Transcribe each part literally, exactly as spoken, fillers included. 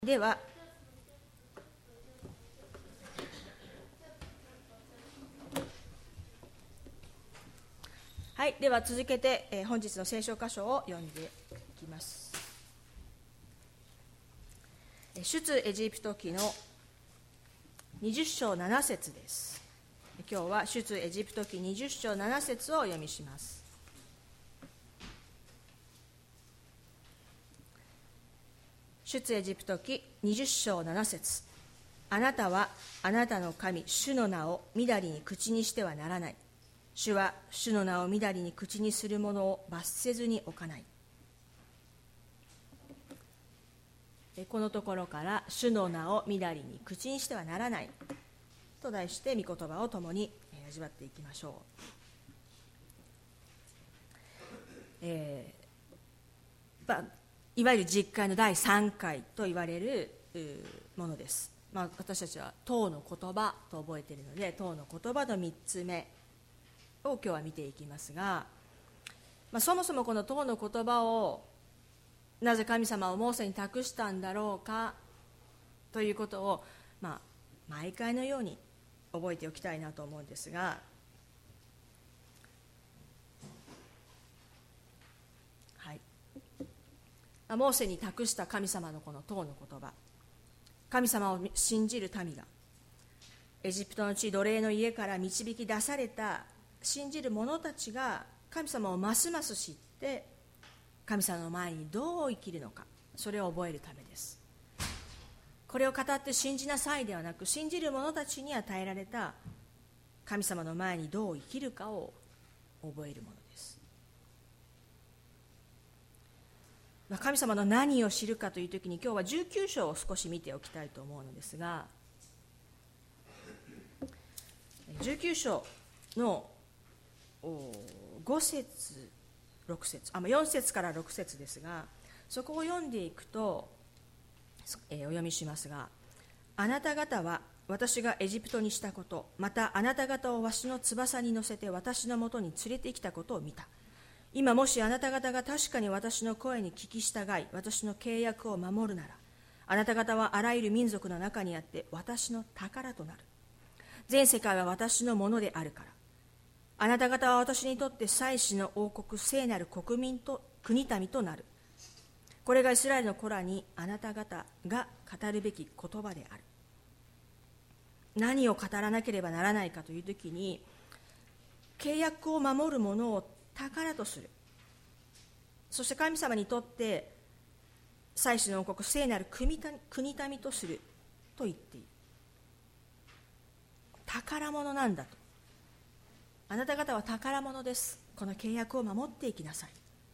でははい、では続けて、えー、本日の聖書箇所を読んでいきます。出エジプト記のにじゅっ章なな節です。今日は出エジプト記にじゅっ章なな節をお読みします。出エジプト記にじゅっ章なな節。あなたはあなたの神主の名をみだりに口にしてはならない。主は主の名をみだりに口にする者を罰せずに置かない。このところから主の名をみだりに口にしてはならないと題して御言葉を共に味わっていきましょう。えーまあ、いわゆる実会のだいさんかいと言われるものです。まあ、私たちは唐の言葉と覚えているので、唐の言葉のみっつめを今日は見ていきますが、まあ、そもそもこの唐の言葉をなぜ神様をモーセに託したんだろうかということを、まあ、毎回のように覚えておきたいなと思うんですが、はい、モーセに託した神様のこの唐の言葉、神様を信じる民がエジプトの地奴隷の家から導き出された信じる者たちが神様をますます知って神様の前にどう生きるのか、それを覚えるためです。これを語って信じなさいではなく、信じる者たちに与えられた神様の前にどう生きるかを覚えるものです。神様の何を知るかというときに、今日はじゅうきゅう章を少し見ておきたいと思うのですが、じゅうきゅう章のご節ろく節、あよん節からろく節ですが、そこを読んでいくと、えー、お読みしますが、あなた方は私がエジプトにしたこと、またあなた方をわしの翼に乗せて私のもとに連れてきたことを見た。今もしあなた方が確かに私の声に聞き従い、私の契約を守るなら、あなた方はあらゆる民族の中にあって私の宝となる。全世界は私のものであるから。あなた方は私にとって祭司の王国、聖なる国民と国民となる。これがイスラエルの子らにあなた方が語るべき言葉である。何を語らなければならないかというときに、契約を守るものを宝とする。そして神様にとって祭司の王国、聖なる国民とすると言っている。宝物なんだと。あなた方は宝物です。この契約を守っていきなさい。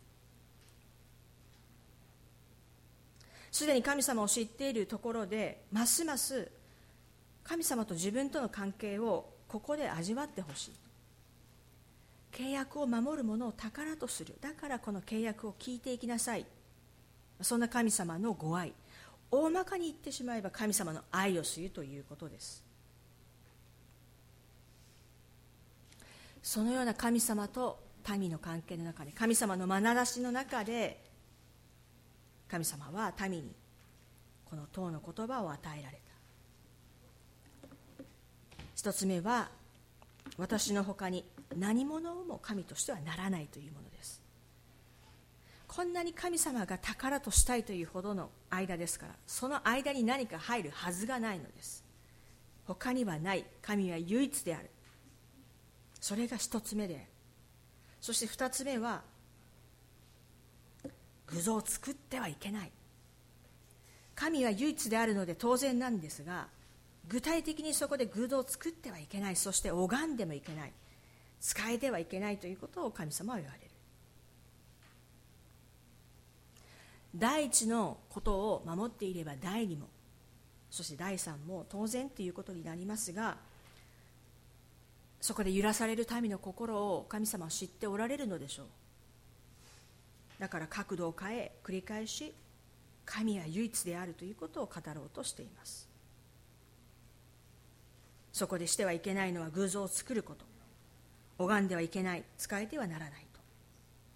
すでに神様を知っているところで、ますます神様と自分との関係をここで味わってほしい。契約を守るものを宝とする。だからこの契約を聞いていきなさい。そんな神様のご愛、大まかに言ってしまえば神様の愛を知るということです。そのような神様と民の関係の中で、神様の眼差しの中で、神様は民にこの唐の言葉を与えられた。一つ目は、私の他に何者も神としてはならないというものです。こんなに神様が宝としたいというほどの間ですから、その間に何か入るはずがないのです。他にはない。神は唯一である。それが一つ目で、そして二つ目は、偶像を作ってはいけない。神は唯一であるので当然なんですが、具体的にそこで偶像を作ってはいけない。そして拝んでもいけない。仕えてはいけないということを神様は言われる。第一のことを守っていれば第二も、そして第三も当然ということになりますが、そこで揺らされる民の心を神様は知っておられるのでしょう。だから角度を変え、繰り返し神は唯一であるということを語ろうとしています。そこでしてはいけないのは偶像を作ること、拝んではいけない、仕えてはならないと。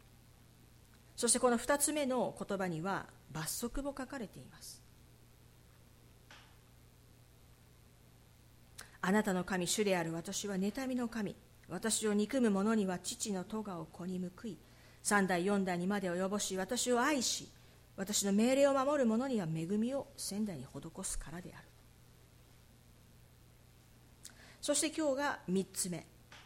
そしてこの二つ目の言葉には罰則も書かれています。 あなたの神主である私は妬みの神、私を憎む者には父の咎を子に報い、三代四代にまで及ぼし、私を愛し、私の命令を守る者には恵みを千代に施すからである。そして今日が三つ目。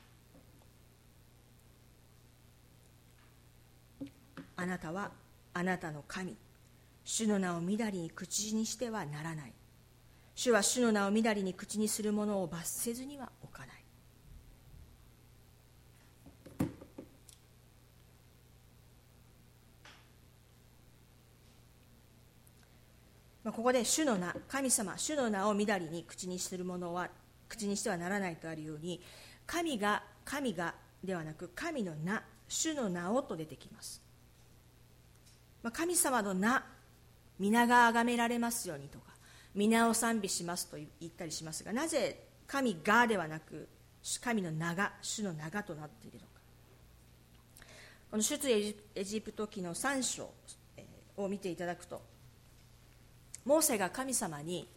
あなたはあなたの神、主の名をみだりに口にしてはならない。主は主の名をみだりに口にする者を罰せずには置かない。まあ、ここで主の名、神様、主の名をみだりに口にする者は口にしてはならないとあるように、神が神がではなく神の名、主の名をと出てきます。まあ、神様の名、皆が崇められますようにとか、皆を賛美しますと言ったりしますが、なぜ神がではなく神の名が、主の名がとなっているのか。この出エジプト記のさん章を見ていただくと、モーセが神様に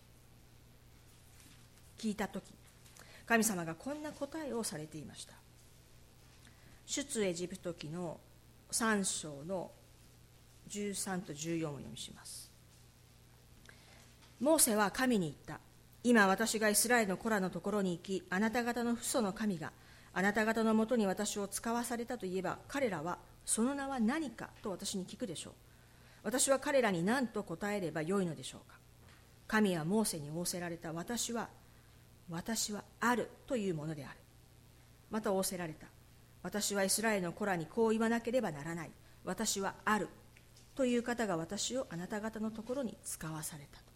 聞いたとき、神様がこんな答えをされていました。出エジプト記のさん章のじゅうさんとじゅうよんを読みします。モーセは神に言った。今私がイスラエルの子らのところに行き、あなた方の父祖の神があなた方のもとに私を使わされたといえば、彼らはその名は何かと私に聞くでしょう。私は彼らに何と答えればよいのでしょうか。神はモーセに仰せられた。私は私はあるというものである。また仰せられた。私はイスラエルの子らにこう言わなければならない。私はあるという方が私をあなた方のところに使わされたと。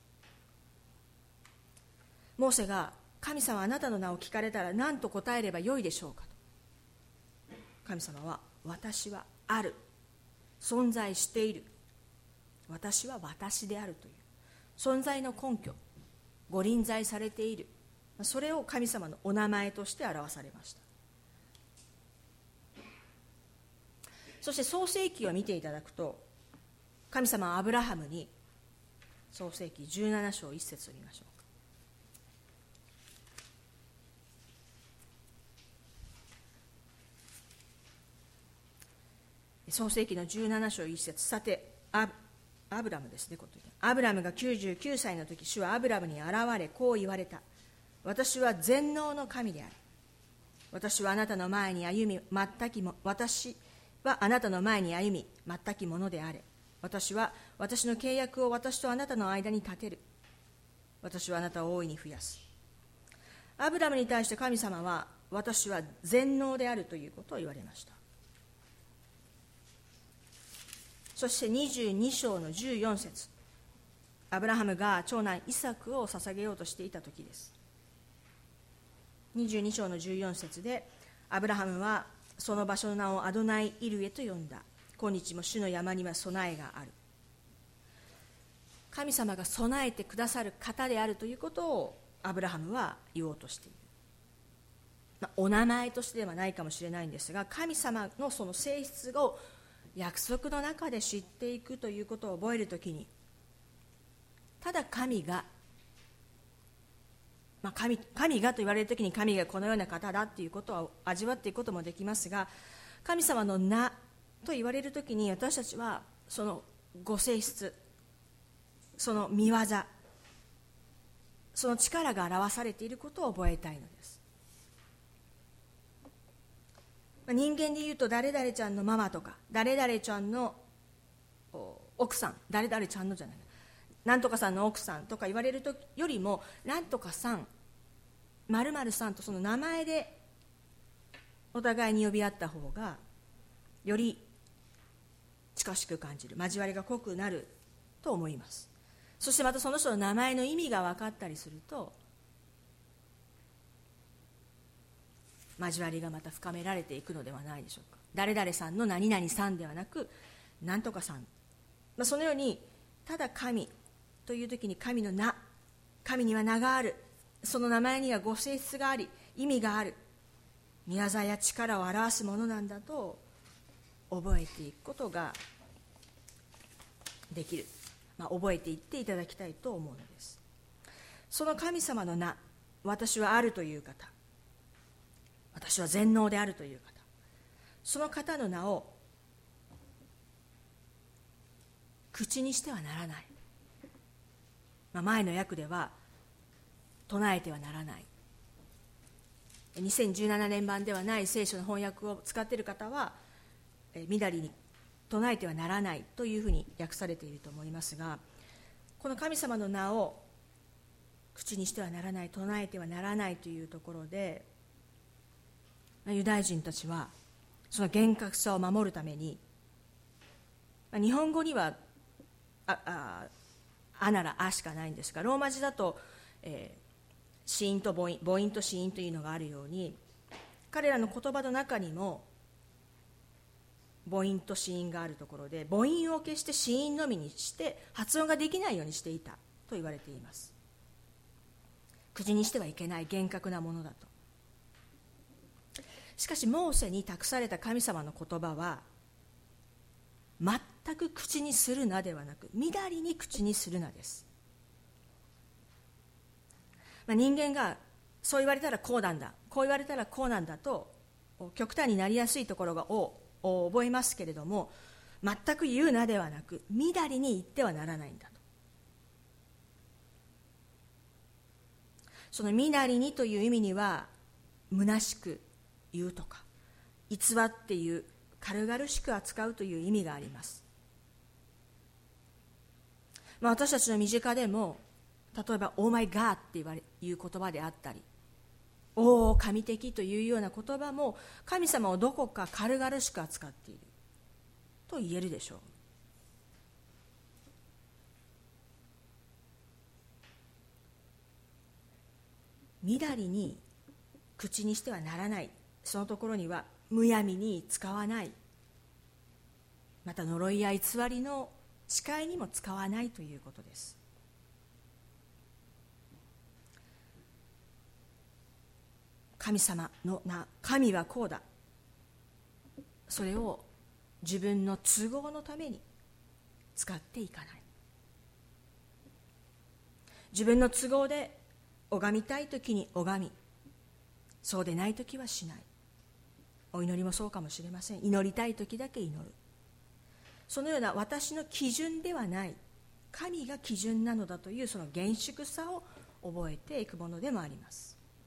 モーセが神様あなたの名を聞かれたら何と答えればよいでしょうかと。神様は私はある、存在している、私は私であるという存在の根拠、ご臨在されている、それを神様のお名前として表されました。そして創世記を見ていただくと、神様はアブラハムに、創世記じゅうなな章いち節を見ましょうか。創世記のじゅうなな章いち節、さてアアブラムですね。アブラムがきゅうじゅうきゅうさいの時、主はアブラムに現れこう言われた。私は全能の神である。私はあなたの前に歩み全きも私はあなたの前に歩み全きものであれ。私は私の契約を私とあなたの間に立てる。私はあなたを大いに増やす。アブラムに対して神様は私は全能であるということを言われました。そしてにじゅうに章のじゅうよん節、アブラハムが長男イサクを捧げようとしていた時です。にじゅうに章のじゅうよん節で、アブラハムはその場所の名をアドナイ・イルエと呼んだ。今日も主の山には備えがある。神様が備えてくださる方であるということをアブラハムは言おうとしている。まあ、お名前としてではないかもしれないんですが、神様のその性質を約束の中で知っていくということを覚えるときに、ただ神が、まあ、神, 神がと言われるときに神がこのような方だということを味わっていくこともできますが、神様の名と言われるときに私たちはそのご性質、その見業、その力が表されていることを覚えたいのです。人間でいうと誰々ちゃんのママとか誰々ちゃんの奥さん、誰々ちゃんのじゃないなんとかさんの奥さんとか言われるとよりも、なんとかさん、〇〇さんとその名前でお互いに呼び合った方がより近しく感じる、交わりが濃くなると思います。そしてまたその人の名前の意味が分かったりすると、交わりがまた深められていくのではないでしょうか。誰々さんの何々さんではなく、なんとかさん、まあ、そのようにただ神という時に神の名、神には名がある、その名前にはご性質があり意味がある、御業や力を表すものなんだと覚えていくことができる、まあ、覚えていっていただきたいと思うのです。その神様の名、 私はあるという方、私は全能であるという方、その方の名を口にしてはならない、まあ、前の訳では唱えてはならない、にせんじゅうななねん版ではない聖書の翻訳を使っている方はみだりに唱えてはならないというふうに訳されていると思いますが、この神様の名を口にしてはならない、唱えてはならないというところで、ユダヤ人たちはその厳格さを守るために、日本語にはあああならあしかないんですが、ローマ字だと、えー子音と母音、母音と子音というのがあるように、彼らの言葉の中にも母音と子音があるところで、母音を消して子音のみにして発音ができないようにしていたと言われています。口にしてはいけない厳格なものだと。しかしモーセに託された神様の言葉は、全く口にするなではなく、みだりに口にするなです。まあ、人間がそう言われたらこうなんだ、こう言われたらこうなんだと極端になりやすいところがを覚えますけれども、全く言うなではなく、みだりに言ってはならないんだと。そのみだりにという意味には、虚しく言うとか、偽って言う、軽々しく扱うという意味があります。まあ、私たちの身近でも、例えばオーマイガーって言われいう言葉であったり、おお神的というような言葉も、神様をどこか軽々しく扱っていると言えるでしょう。みだりに口にしてはならない、そのところにはむやみに使わない、また呪いや偽りの誓いにも使わないということです。神様の名、神はこうだ、それを自分の都合のために使っていかない。自分の都合で拝みたいときに拝み、そうでないときはしない。お祈りもそうかもしれません。祈りたいときだけ祈る。そのような私の基準ではない、神が基準なのだというその厳粛さを覚えていくものでもあります。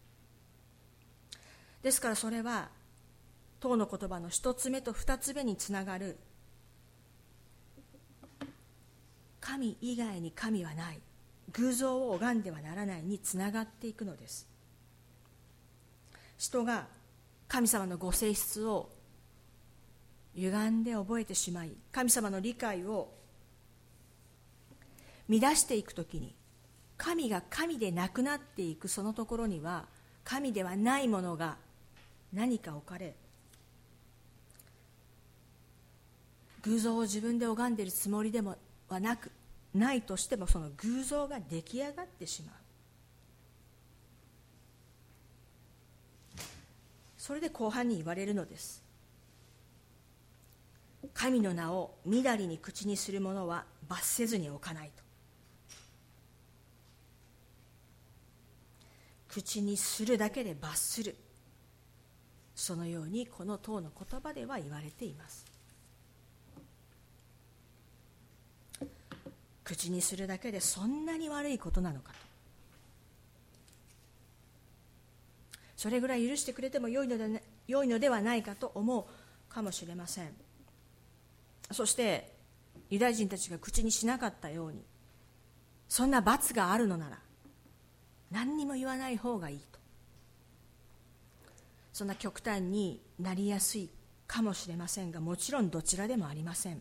ですからそれは当の言葉の一つ目と二つ目につながる、神以外に神はない、偶像を拝んではならないにつながっていくのです。人が神様のご性質を歪んで覚えてしまい、神様の理解を乱していくときに、神が神でなくなっていくそのところには、神ではないものが何か置かれ、偶像を自分で拝んでいるつもりでもはなくないとしても、その偶像が出来上がってしまう。それで後半に言われるのです。神の名をみだりに口にする者は罰せずに置かないと。口にするだけで罰する、そのようにこの当の言葉では言われています。口にするだけでそんなに悪いことなのかと。それぐらい許してくれても良いので、良いのではないかと思うかもしれません。そしてユダヤ人たちが口にしなかったように、そんな罰があるのなら何にも言わない方がいいと、そんな極端になりやすいかもしれませんが、もちろんどちらでもありません。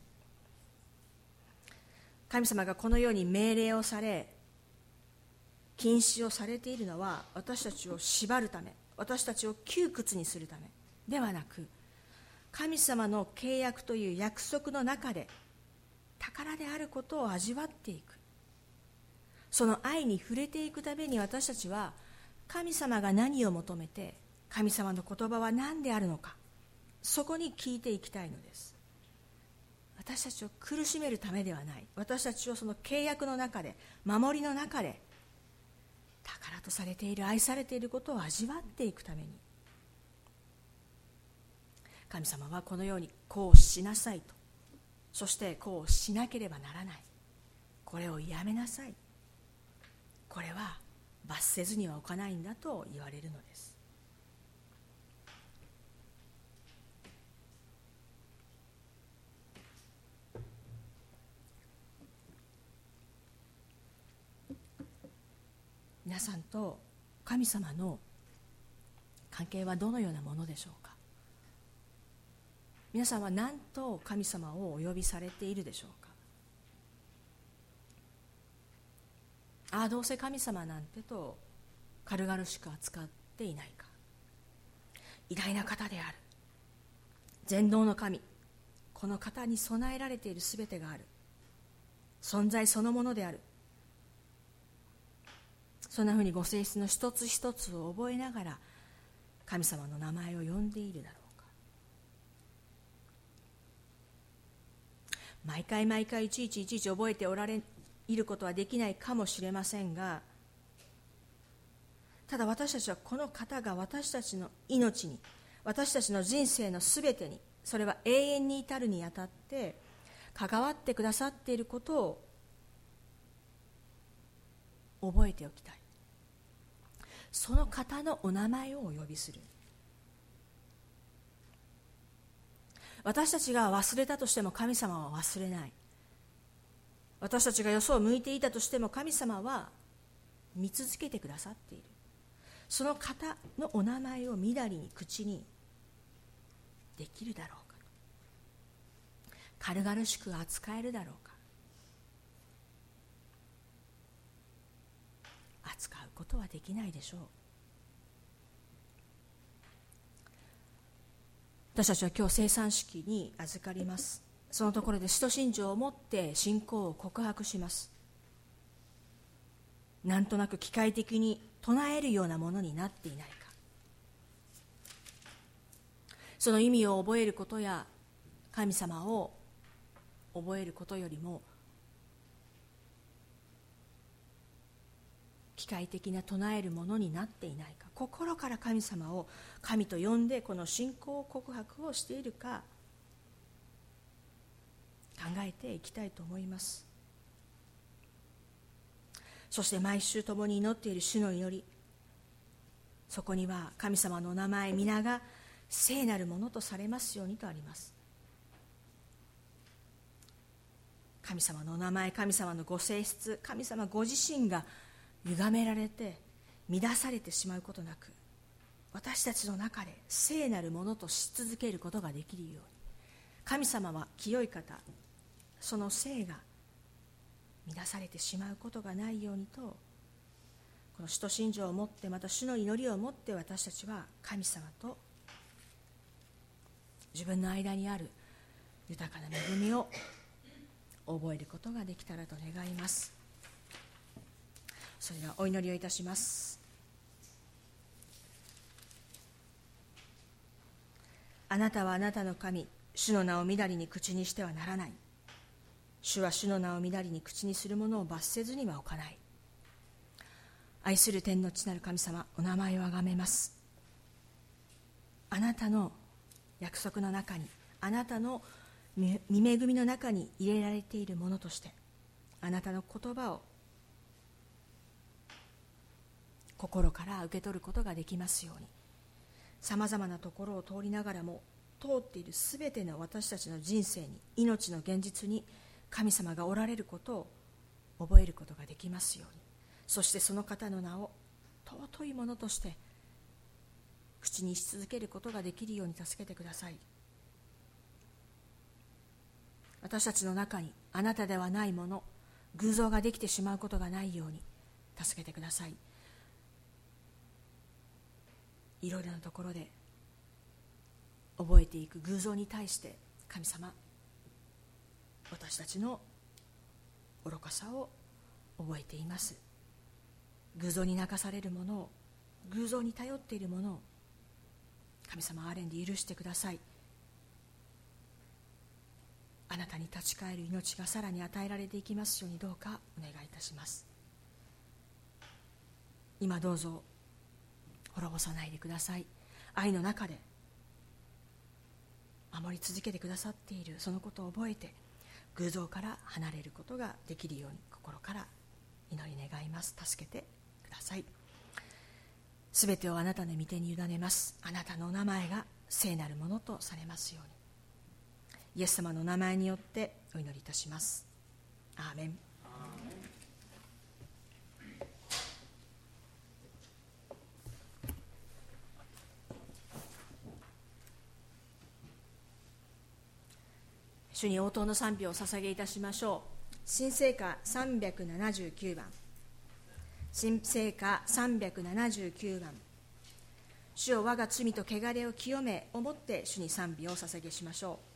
神様がこのように命令をされ、禁止をされているのは、私たちを縛るため、私たちを窮屈にするためではなく、神様の契約という約束の中で宝であることを味わっていく、その愛に触れていくために、私たちは神様が何を求めて、神様の言葉は何であるのか、そこに聞いていきたいのです。私たちを苦しめるためではない、私たちをその契約の中で、守りの中で宝とされている、愛されていることを味わっていくために、神様はこのようにこうしなさいと、そしてこうしなければならない、これをやめなさい、これは罰せずには置かないんだと言われるのです。皆さんと神様の関係はどのようなものでしょうか。皆さんは何と神様をお呼びされているでしょうか。ああ、どうせ神様なんてと軽々しく扱っていないか。偉大な方である、全能の神、この方に備えられているすべてがある、存在そのものである、そんなふうにご性質の一つ一つを覚えながら神様の名前を呼んでいるだろうか。毎回毎回いちいちいちいち覚えておられいることはできないかもしれませんが、ただ私たちはこの方が私たちの命に、私たちの人生のすべてに、それは永遠に至るにあたって関わってくださっていることを覚えておきたい。その方のお名前をお呼びする。私たちが忘れたとしても神様は忘れない。私たちがよそを向いていたとしても神様は見続けてくださっている。その方のお名前をみだりに口にできるだろうか。軽々しく扱えるだろうか。扱うことはできないでしょう。私たちは今日聖餐式に預かります。そのところで使徒信条を持って信仰を告白します。なんとなく機械的に唱えるようなものになっていないか、その意味を覚えることや神様を覚えることよりも、機械的な唱えるものになっていないか、心から神様を神と呼んでこの信仰告白をしているか考えていきたいと思います。そして毎週共に祈っている主の祈り、そこには神様の名前皆が聖なるものとされますようにとあります。神様の名前、神様のご性質、神様ご自身が歪められて乱されてしまうことなく、私たちの中で聖なるものとし続けることができるように、神様は清い方、その聖が乱されてしまうことがないようにと、この使徒信条を持って、また主の祈りを持って、私たちは神様と自分の間にある豊かな恵みを覚えることができたらと願います。それではお祈りをいたします。あなたはあなたの神、主の名をみだりに口にしてはならない。主は主の名をみだりに口にする者を罰せずには置かない。愛する天の父なる神様、お名前をあがめます。あなたの約束の中に、あなたの御恵みの中に入れられているものとして、あなたの言葉を心から受け取ることができますように、さまざまなところを通りながらも、通っているすべての私たちの人生に、命の現実に神様がおられることを覚えることができますように、そしてその方の名を尊いものとして口にし続けることができるように助けてください。私たちの中にあなたではないもの、偶像ができてしまうことがないように助けてください。いろいろなところで覚えていく偶像に対して、神様、私たちの愚かさを覚えています。偶像に泣かされるものを、偶像に頼っているものを、神様憐れんで許してください。あなたに立ち返る命がさらに与えられていきますように、どうかお願いいたします。 今どうぞ滅ぼさないでください。愛の中で守り続けてくださっているそのことを覚えて、偶像から離れることができるように心から祈り願います。助けてください。すべてをあなたの御手に委ねます。あなたのお名前が聖なるものとされますように、イエス様のお名前によってお祈りいたします。アーメン。主に応答の賛美をお捧げいたしましょう。新聖歌さんびゃくななじゅうきゅうばん、新聖歌さんびゃくななじゅうきゅうばん、主よ我が罪と汚れを清めをもって主に賛美をお捧げしましょう。